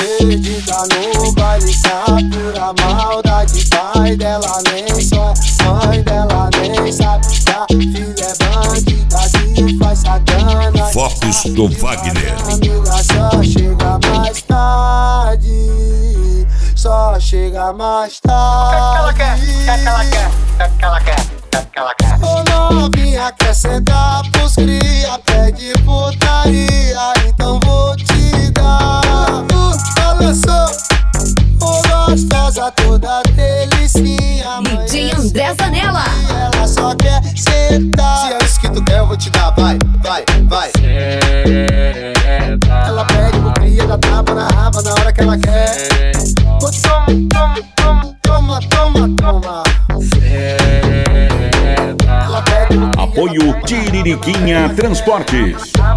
perdida no baile, tá pura maldade. Pai dela nem sonha, mãe dela nem sabe que a filha é bandida que faz sacanagem. Focos do Wagner. Amiga só chega mais tarde, só chega mais tarde. Quer que ela quer. Ô novinha, quer sentar pros cria, pede putaria, então vou te dar. Olha só, ô gostosa toda delicinha. DJ André Zanella. Ela só quer sentar. Se é isso que tu quer, eu vou te dar, vai. Ela pede pro cria, dá tapa na raba na hora que ela quer. Toma. Apoio Tiririquinha Transportes.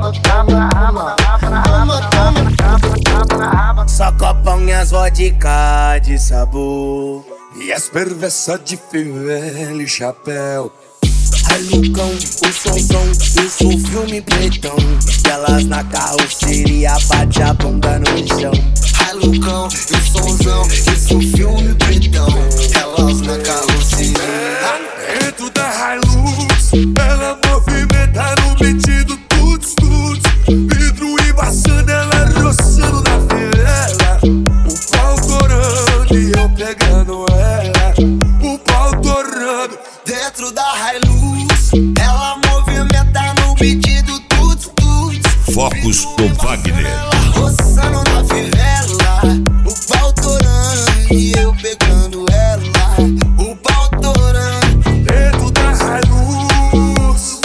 Só copão e as vodka de sabor e as perversas de fivela e chapéu. Ai Lucão, o somzão, isso um filme pretão. Elas na carroceria, bate a bunda no chão. Ai Lucão, o somzão, isso um filme pretão. Elas na carroceria. Dentro da Hilux, ela movimenta no beat do tuts. Vidro embaçando, ela roçando na fivela. O pau torando e eu pegando ela. O pau torando dentro da Hilux, ela movimenta no beat do tuts. Focos do Wagner. Ela roçando na fivela. O pau torando e eu pegando ela. O pau torando dentro da Hilux.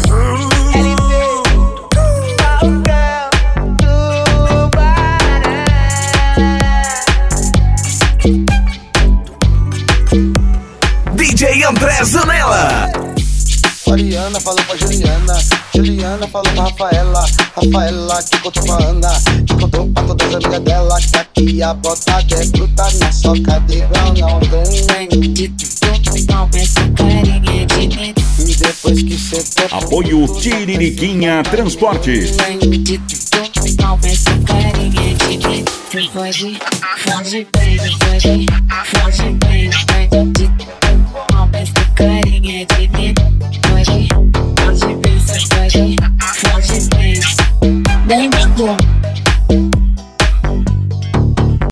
DJ André Zanella. Mariana falou pra Juliana falou pra Rafaela que contou pra Ana, que contou pra todas as amigas dela, que aqui a bota é gruda na soca de grão, não tem. E depois que cê tocou, Apoio Tiririquinha Transportes. Foge, baby, foge.